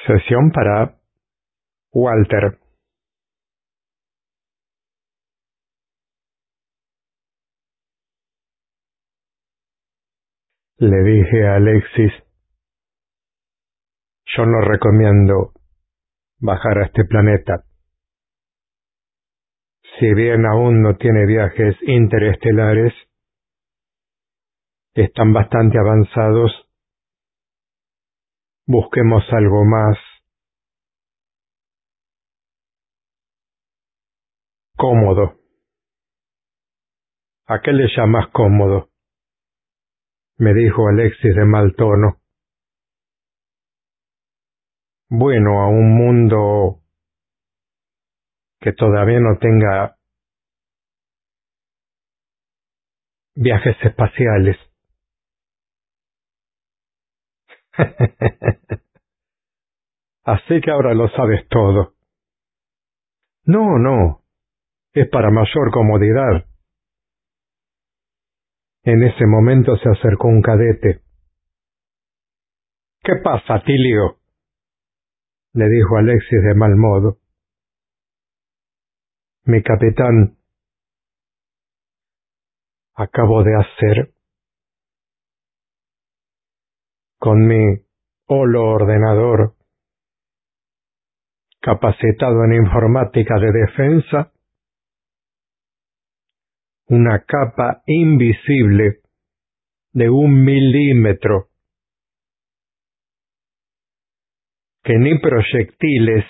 Sesión para Walter. Le dije a Alexis, yo no recomiendo bajar a este planeta. Si bien aún no tiene viajes interestelares, están bastante avanzados. Busquemos algo más cómodo. ¿A qué le llamas cómodo?, me dijo Alexis de mal tono. Bueno, a un mundo que todavía no tenga viajes espaciales. Así que ahora lo sabes todo. No, es para mayor comodidad. En ese momento se acercó un cadete. ¿Qué pasa, Tilio?, le dijo Alexis de mal modo. Mi capitán, acabo de hacer con mi holoordenador capacitado en informática de defensa una capa invisible de 1 milímetro que ni proyectiles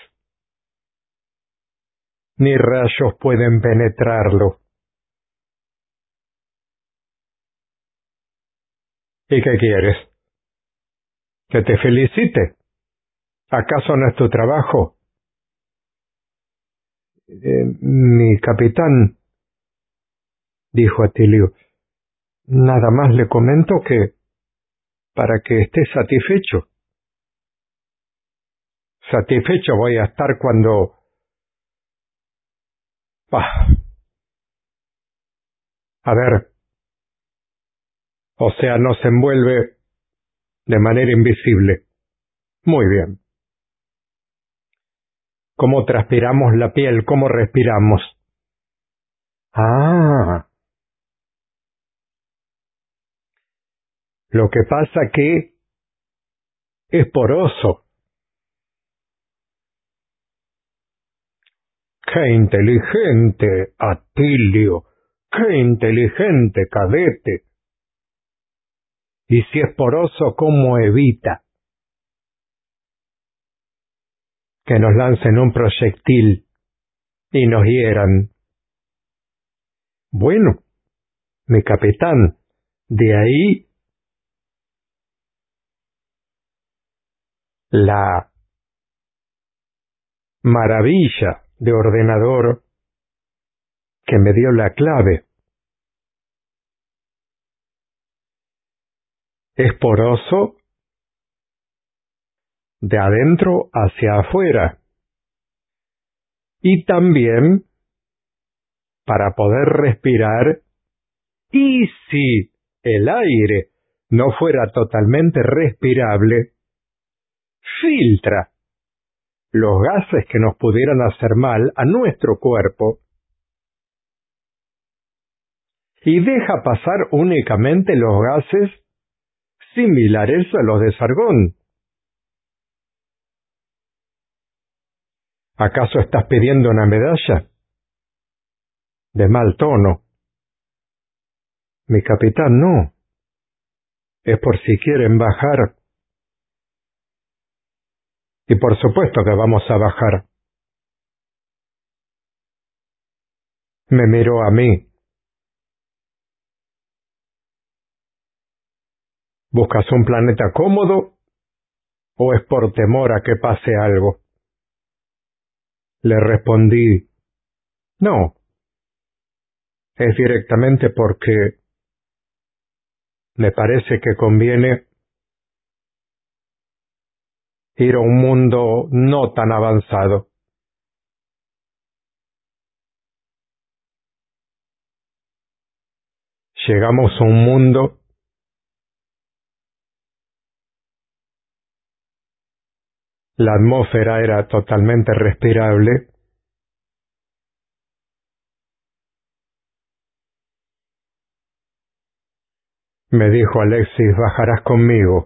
ni rayos pueden penetrarlo. ¿Y qué quieres? ¿Que te felicite? ¿Acaso no es tu trabajo? Mi capitán, dijo Atilio, nada más le comento que para que esté satisfecho. Satisfecho voy a estar cuando... A ver, o sea, nos envuelve de manera invisible. Muy bien. ¿Cómo transpiramos la piel? ¿Cómo respiramos? Ah, lo que pasa que es poroso. ¡Qué inteligente, Atilio! ¡Qué inteligente, cadete! Y si es poroso, ¿cómo evita que nos lancen un proyectil y nos hieran? Bueno, mi capitán, de ahí la maravilla de ordenador que me dio la clave. Es poroso de adentro hacia afuera. Y también para poder respirar, y si el aire no fuera totalmente respirable, filtra los gases que nos pudieran hacer mal a nuestro cuerpo y deja pasar únicamente los gases similares a los de Sargón. ¿Acaso estás pidiendo una medalla? De mal tono. Mi capitán, no. Es por si quieren bajar. Y por supuesto que vamos a bajar. Me miró a mí. ¿Buscas un planeta cómodo o es por temor a que pase algo? Le respondí, no, es directamente porque me parece que conviene ir a un mundo no tan avanzado. Llegamos a un mundo . La atmósfera era totalmente respirable. Me dijo Alexis: bajarás conmigo.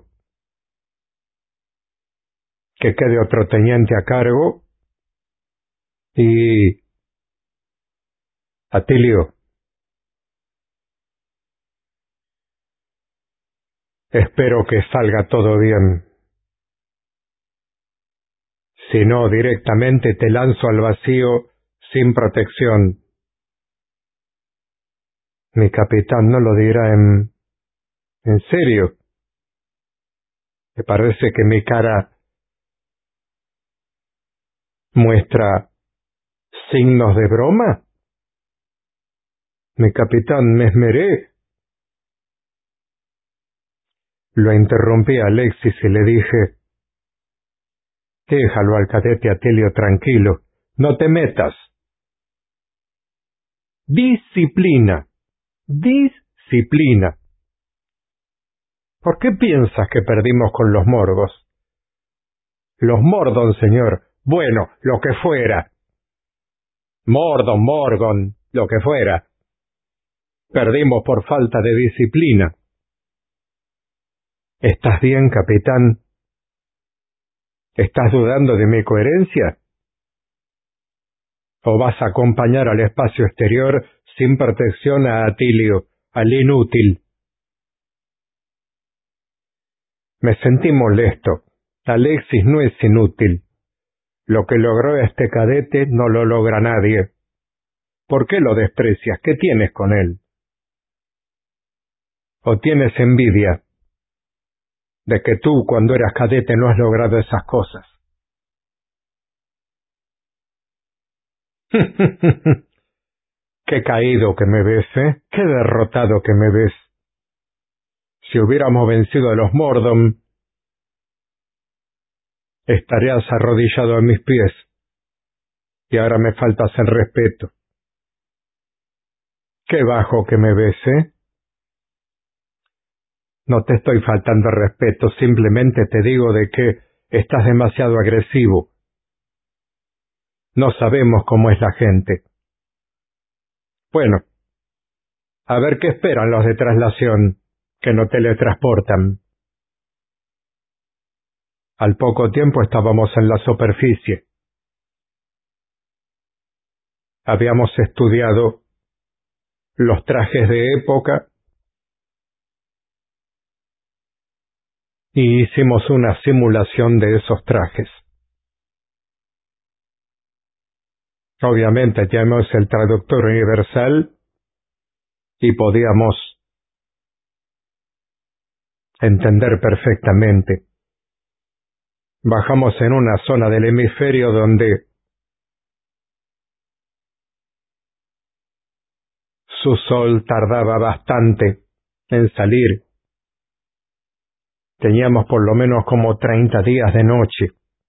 Que quede otro teniente a cargo. Y... Atilio, espero que salga todo bien. Si no, directamente te lanzo al vacío sin protección. Mi capitán no lo dirá en serio. ¿Te parece que mi cara muestra signos de broma? Mi capitán, me esmeré. Lo interrumpí a Alexis y le dije: déjalo al cadete Atilio tranquilo, no te metas. Disciplina, disciplina. ¿Por qué piensas que perdimos con los Morgos? Los Mordon, señor. Bueno, lo que fuera. Mordon, Morgon, lo que fuera. Perdimos por falta de disciplina. ¿Estás bien, capitán? ¿Estás dudando de mi coherencia? ¿O vas a acompañar al espacio exterior sin protección a Atilio, al inútil? Me sentí molesto. Alexis no es inútil. Lo que logró este cadete no lo logra nadie. ¿Por qué lo desprecias? ¿Qué tienes con él? ¿O tienes envidia de que tú, cuando eras cadete, no has logrado esas cosas? Qué caído que me ves, ¿eh? Qué derrotado que me ves. Si hubiéramos vencido a los Mordom, estarías arrodillado a mis pies. Y ahora me faltas el respeto. Qué bajo que me ves, ¿eh? No te estoy faltando respeto, simplemente te digo de que estás demasiado agresivo. No sabemos cómo es la gente. Bueno, a ver qué esperan los de traslación, que no teletransportan. Al poco tiempo estábamos en la superficie. Habíamos estudiado los trajes de época y hicimos una simulación de esos trajes. Obviamente teníamos el traductor universal y podíamos entender perfectamente. Bajamos en una zona del hemisferio donde su sol tardaba bastante en salir. Teníamos por lo menos como 30 días de noche.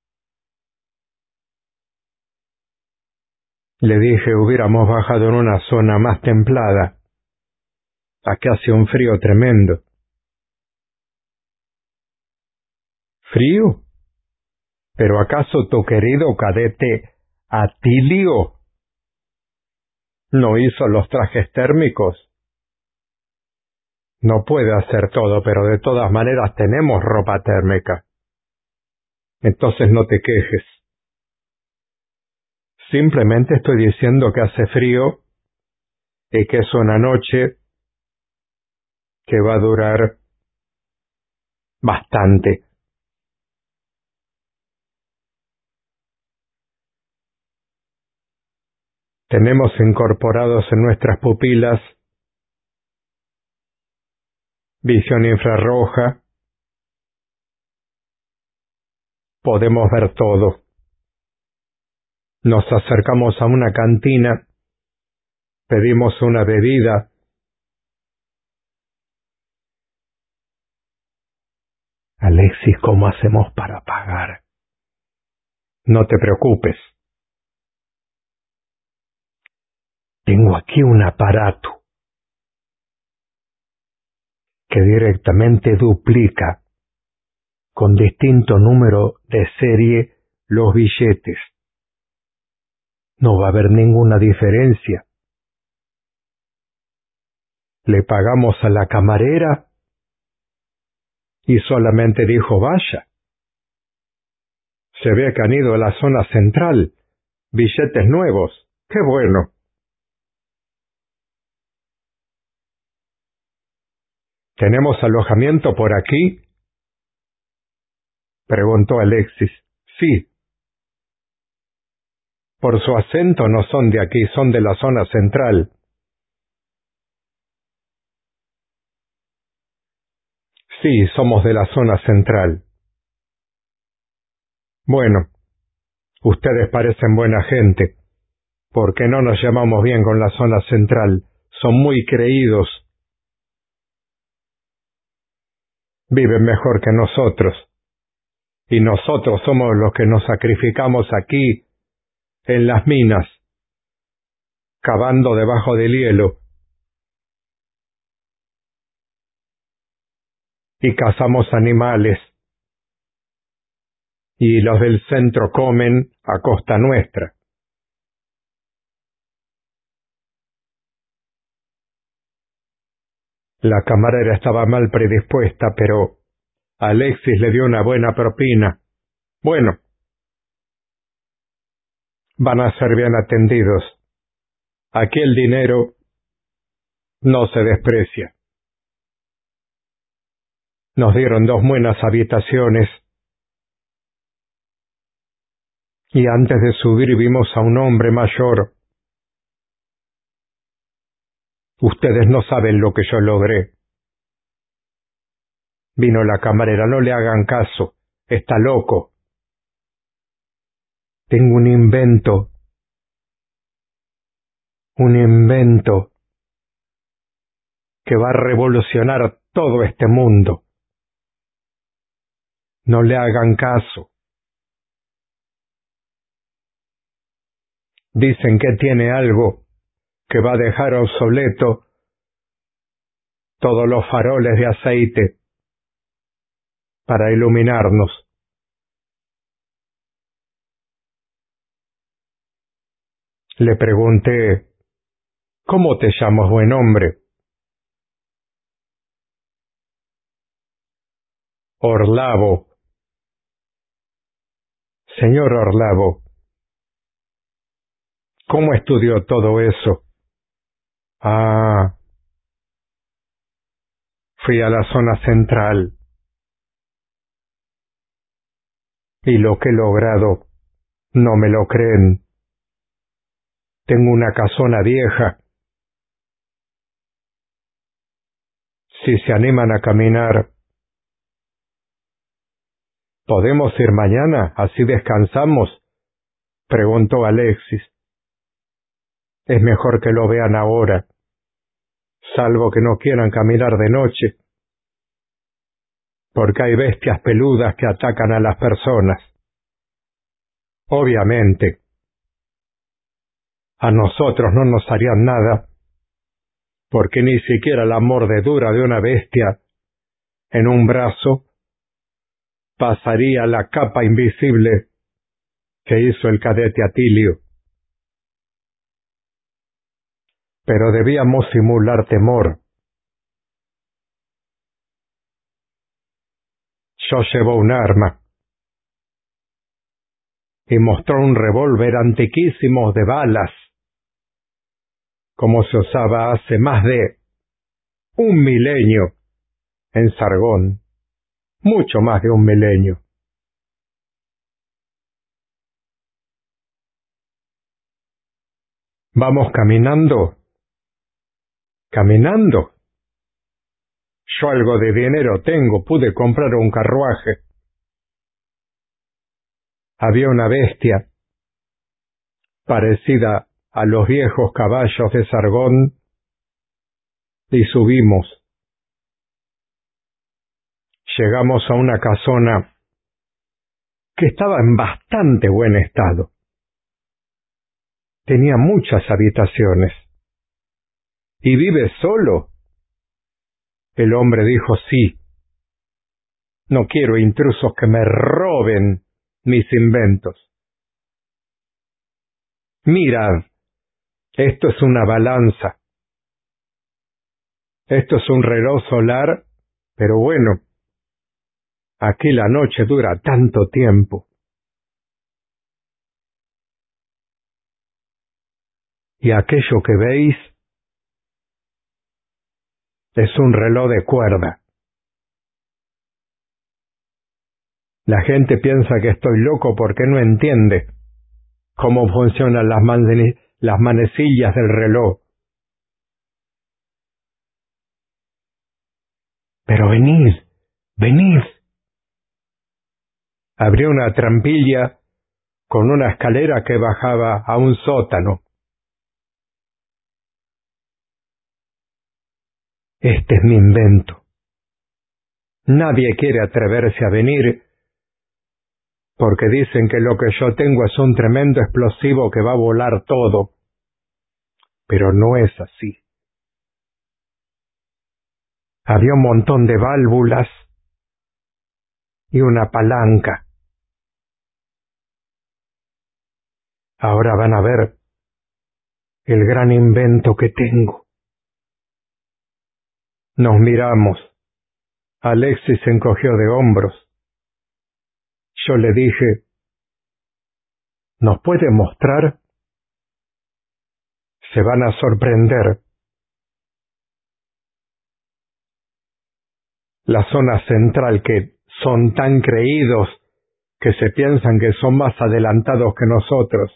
Le dije: hubiéramos bajado en una zona más templada. Aquí hace un frío tremendo. ¿Frío? ¿Pero acaso tu querido cadete Atilio no hizo los trajes térmicos? No puede hacer todo, pero de todas maneras tenemos ropa térmica. Entonces no te quejes. Simplemente estoy diciendo que hace frío y que es una noche que va a durar bastante. Tenemos incorporados en nuestras pupilas visión infrarroja. Podemos ver todo. Nos acercamos a una cantina, pedimos una bebida. Alexis, ¿cómo hacemos para pagar? No te preocupes. Tengo aquí un aparato que directamente duplica con distinto número de serie los billetes. No va a haber ninguna diferencia. Le pagamos a la camarera y solamente dijo vaya. Se ve que han ido a la zona central. Billetes nuevos. ¡Qué bueno! ¿Tenemos alojamiento por aquí?, preguntó Alexis. Sí. Por su acento no son de aquí, son de la zona central. Sí, somos de la zona central. Bueno, ustedes parecen buena gente. ¿Por qué no nos llevamos bien con la zona central? Son muy creídos. Viven mejor que nosotros. Y nosotros somos los que nos sacrificamos aquí, en las minas, cavando debajo del hielo. Y cazamos animales. Y los del centro comen a costa nuestra. La camarera estaba mal predispuesta, pero Alexis le dio una buena propina. Bueno, van a ser bien atendidos. Aquí el dinero no se desprecia. Nos dieron 2 buenas habitaciones. Y antes de subir vimos a un hombre mayor. Ustedes no saben lo que yo logré. Vino la camarera, no le hagan caso. Está loco. Tengo un invento. Un invento que va a revolucionar todo este mundo. No le hagan caso. Dicen que tiene algo que va a dejar obsoleto todos los faroles de aceite para iluminarnos. Le pregunté, ¿cómo te llamas, buen hombre? Orlavo. Señor Orlavo, ¿cómo estudió todo eso? Ah, fui a la zona central. Y lo que he logrado, no me lo creen. Tengo una casona vieja. Si se animan a caminar, ¿podemos ir mañana? ¿Así descansamos?, preguntó Alexis. Es mejor que lo vean ahora, salvo que no quieran caminar de noche, porque hay bestias peludas que atacan a las personas. Obviamente, a nosotros no nos harían nada, porque ni siquiera la mordedura de una bestia en un brazo pasaría la capa invisible que hizo el cadete Atilio. Pero debíamos simular temor. Yo llevo un arma. Y mostró un revólver antiquísimo de balas, como se usaba hace más de 1 milenio en Sargón, mucho más de 1 milenio. ¿Vamos caminando? ¿Caminando? Yo algo de dinero tengo, pude comprar un carruaje. Había una bestia parecida a los viejos caballos de Sargón y subimos. Llegamos a una casona que estaba en bastante buen estado. Tenía muchas habitaciones. ¿Y vive solo? El hombre dijo sí. No quiero intrusos que me roben mis inventos. Mirad, esto es una balanza. Esto es un reloj solar, pero bueno, aquí la noche dura tanto tiempo. Y aquello que veis es un reloj de cuerda. La gente piensa que estoy loco porque no entiende cómo funcionan las manecillas del reloj. Pero venid, venid. Abrió una trampilla con una escalera que bajaba a un sótano. Este es mi invento. Nadie quiere atreverse a venir porque dicen que lo que yo tengo es un tremendo explosivo que va a volar todo. Pero no es así. Había un montón de válvulas y una palanca. Ahora van a ver el gran invento que tengo. Nos miramos. Alexis se encogió de hombros. Yo le dije, ¿nos puede mostrar? Se van a sorprender. La zona central, que son tan creídos que se piensan que son más adelantados que nosotros,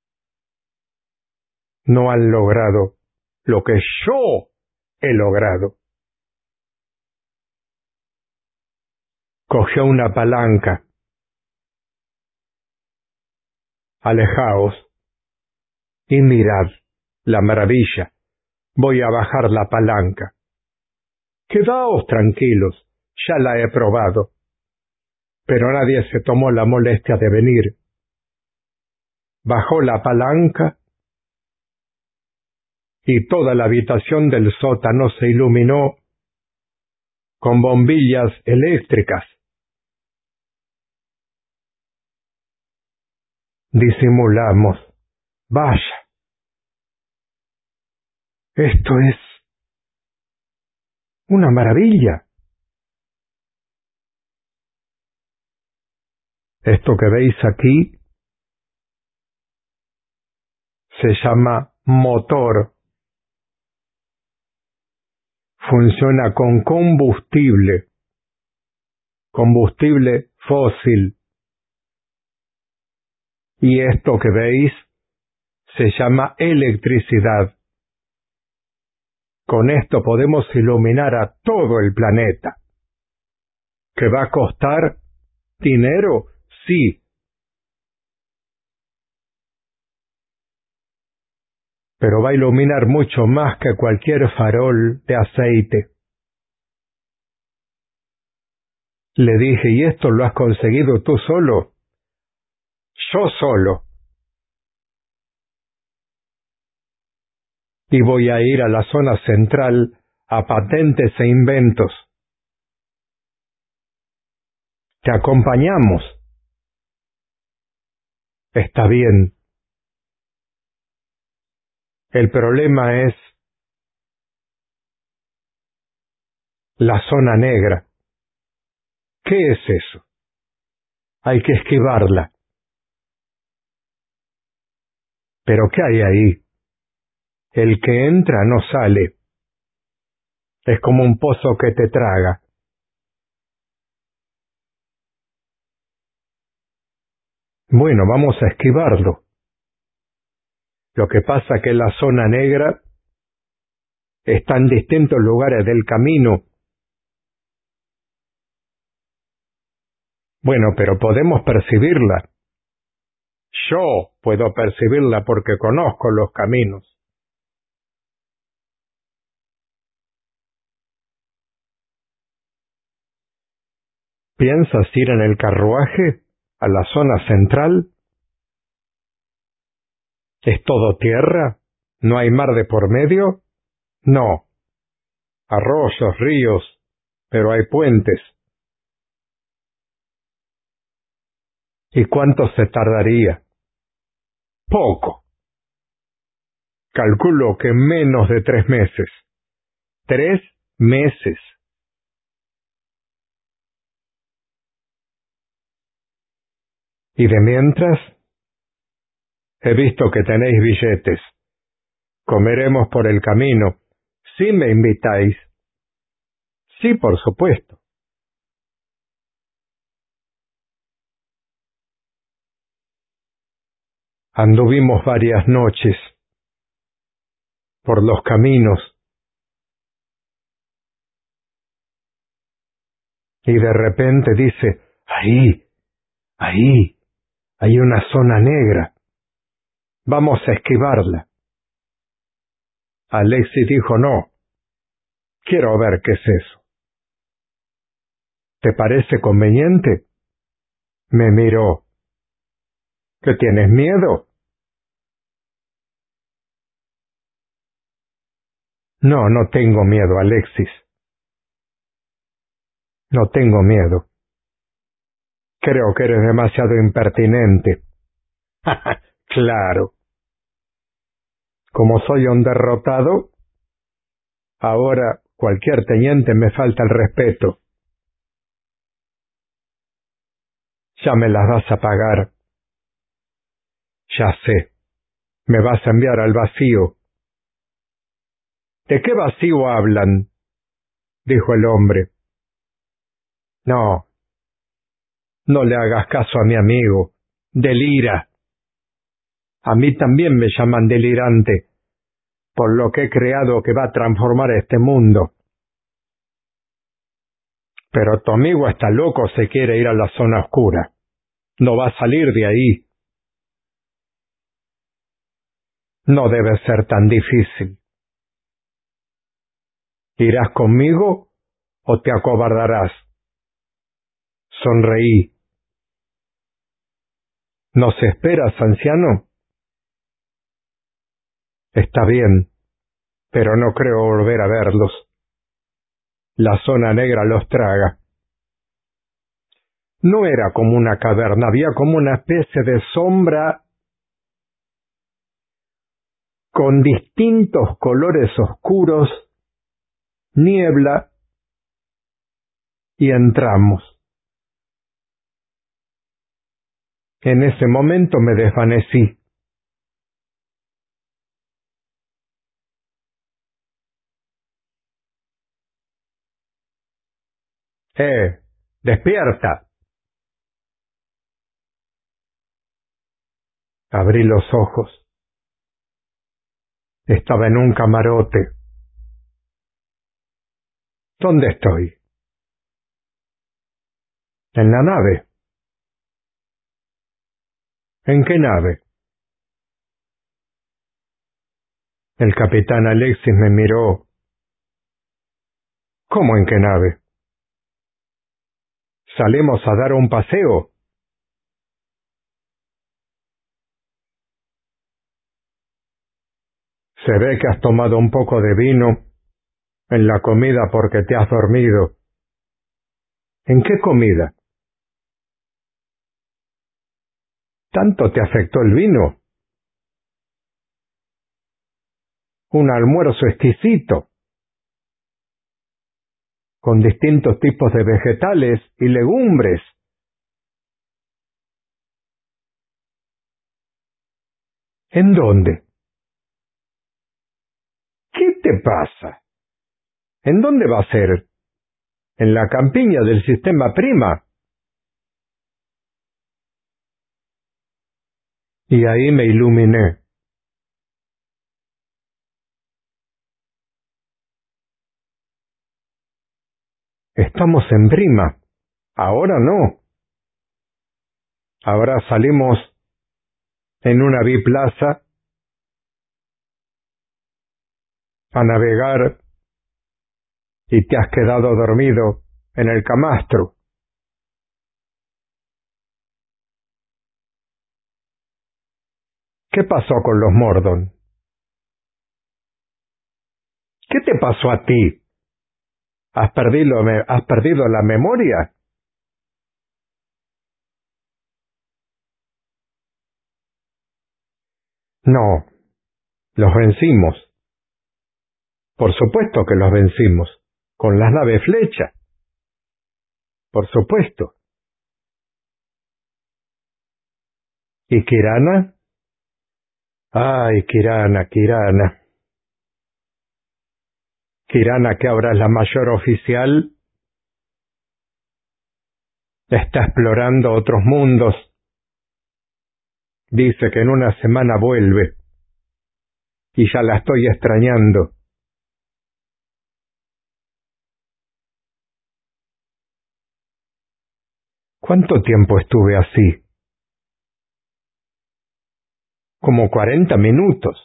no han logrado lo que yo he logrado. Cogió una palanca. Alejaos y mirad la maravilla. Voy a bajar la palanca. Quedaos tranquilos, ya la he probado. Pero nadie se tomó la molestia de venir. Bajó la palanca y toda la habitación del sótano se iluminó con bombillas eléctricas. Disimulamos. Vaya, esto es una maravilla. Esto que veis aquí se llama motor. Funciona con combustible fósil. Y esto que veis se llama electricidad. Con esto podemos iluminar a todo el planeta. ¿Que va a costar dinero? Sí. Pero va a iluminar mucho más que cualquier farol de aceite. Le dije, ¿y esto lo has conseguido tú solo? Yo solo. Y voy a ir a la zona central a patentes e inventos. ¿Te acompañamos? Está bien. El problema es la zona negra. ¿Qué es eso? Hay que esquivarla. ¿Pero qué hay ahí? El que entra no sale. Es como un pozo que te traga. Bueno, vamos a esquivarlo. Lo que pasa es que la zona negra está en distintos lugares del camino. Bueno, pero podemos percibirla. Yo puedo percibirla porque conozco los caminos. ¿Piensas ir en el carruaje a la zona central? ¿Es todo tierra? ¿No hay mar de por medio? No. Arroyos, ríos, pero hay puentes. ¿Y cuánto se tardaría? Poco. Calculo que menos de 3 meses. 3 meses. Y de mientras, he visto que tenéis billetes. Comeremos por el camino. ¿Sí me invitáis? Sí, por supuesto. Anduvimos varias noches por los caminos y de repente dice, ahí, hay una zona negra. Vamos a esquivarla. Alexis dijo, no, quiero ver qué es eso. ¿Te parece conveniente? Me miró. ¿Qué tienes miedo? No, no tengo miedo, Alexis. No tengo miedo. Creo que eres demasiado impertinente. Claro. Como soy un derrotado, ahora cualquier teniente me falta el respeto. Ya me las vas a pagar. Ya sé. Me vas a enviar al vacío. ¿De qué vacío hablan? Dijo el hombre. No, no le hagas caso a mi amigo. Delira. A mí también me llaman delirante, por lo que he creado que va a transformar este mundo. Pero tu amigo está loco, se quiere ir a la zona oscura. No va a salir de ahí. No debe ser tan difícil. ¿Irás conmigo o te acobardarás? Sonreí. ¿Nos esperas, anciano? Está bien, pero no creo volver a verlos. La zona negra los traga. No era como una caverna, había como una especie de sombra con distintos colores oscuros, niebla, y entramos. En ese momento me desvanecí. ¡Despierta! Abrí los ojos. Estaba en un camarote. ¿Dónde estoy? En la nave. ¿En qué nave? El capitán Alexis me miró. ¿Cómo en qué nave? ¿Salimos a dar un paseo? Se ve que has tomado un poco de vino en la comida porque te has dormido. ¿En qué comida? ¿Tanto te afectó el vino? Un almuerzo exquisito, con distintos tipos de vegetales y legumbres. ¿En dónde? ¿Qué te pasa? ¿En dónde va a ser? ¿En la campiña del sistema Prima? Y ahí me iluminé. Estamos en Prima. Ahora no. Ahora salimos en una biplaza a navegar y te has quedado dormido en el camastro. ¿Qué pasó con los Mordon? ¿Qué te pasó a ti? ¿Has perdido la memoria? No, los vencimos. Por supuesto que los vencimos. Con las naves flecha. Por supuesto. ¿Y Kirana? Ay, Kirana, Kirana. Kirana, que ahora es la mayor oficial, está explorando otros mundos. Dice que en una semana vuelve. Y ya la estoy extrañando. ¿Cuánto tiempo estuve así? Como 40 minutos.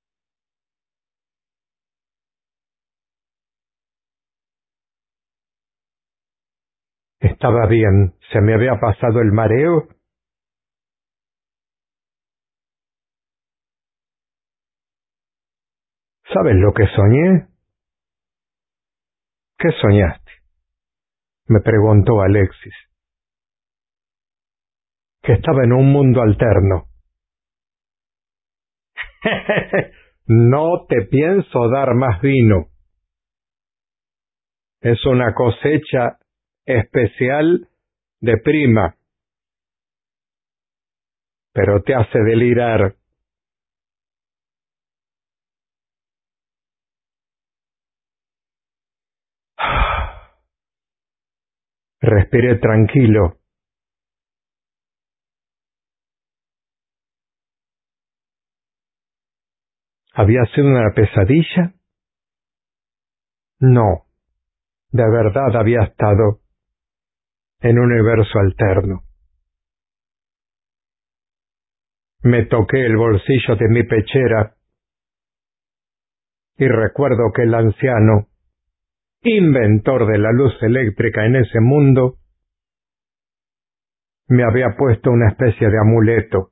Estaba bien. ¿Se me había pasado el mareo? ¿Sabes lo que soñé? ¿Qué soñaste? Me preguntó Alexis. Que estaba en un mundo alterno. No te pienso dar más vino. Es una cosecha especial de prima, pero te hace delirar. Respiré tranquilo. ¿Había sido una pesadilla? No, de verdad había estado en un universo alterno. Me toqué el bolsillo de mi pechera y recuerdo que el anciano, inventor de la luz eléctrica en ese mundo, me había puesto una especie de amuleto.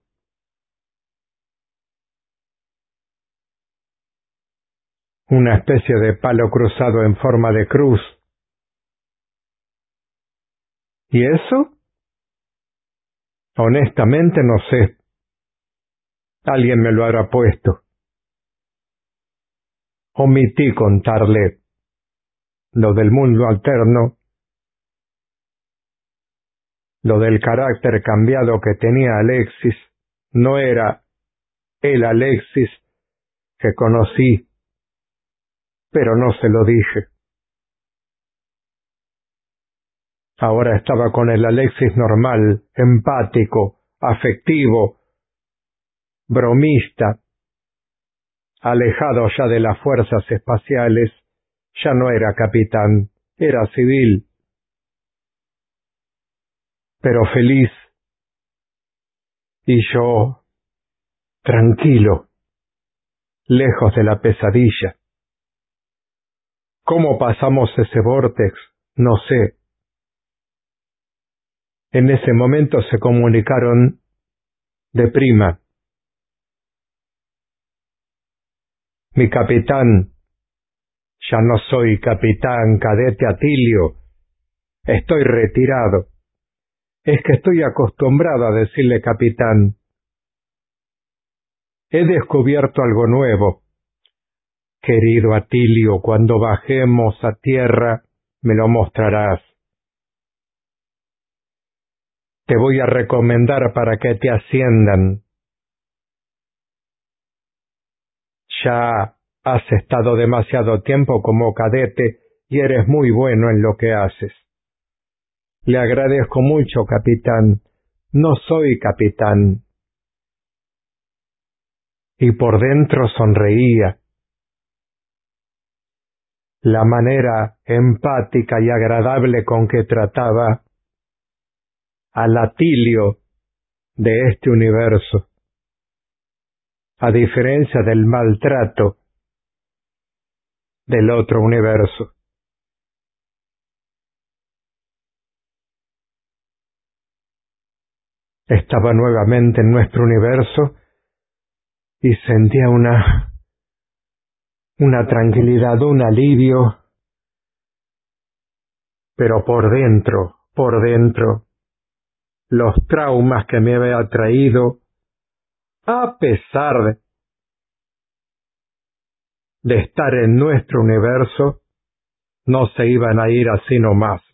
Una especie de palo cruzado en forma de cruz. ¿Y eso? Honestamente no sé. Alguien me lo habrá puesto. Omití contarle lo del mundo alterno, lo del carácter cambiado que tenía Alexis. No era el Alexis que conocí, pero no se lo dije. Ahora estaba con el Alexis normal, empático, afectivo, bromista, alejado ya de las fuerzas espaciales. Ya no era capitán, era civil, pero feliz. Y yo, tranquilo, lejos de la pesadilla. ¿Cómo pasamos ese vórtex? No sé. En ese momento se comunicaron de prima. Mi capitán, ya no soy capitán cadete Atilio, estoy retirado. Es que estoy acostumbrado a decirle capitán. He descubierto algo nuevo. Querido Atilio, cuando bajemos a tierra, me lo mostrarás. Te voy a recomendar para que te asciendan. Ya has estado demasiado tiempo como cadete y eres muy bueno en lo que haces. Le agradezco mucho, capitán. No soy capitán. Y por dentro sonreía. La manera empática y agradable con que trataba al Atilio de este universo, a diferencia del maltrato del otro universo. Estaba nuevamente en nuestro universo y sentía una tranquilidad, un alivio, pero por dentro, los traumas que me había traído, a pesar de estar en nuestro universo, no se iban a ir así nomás.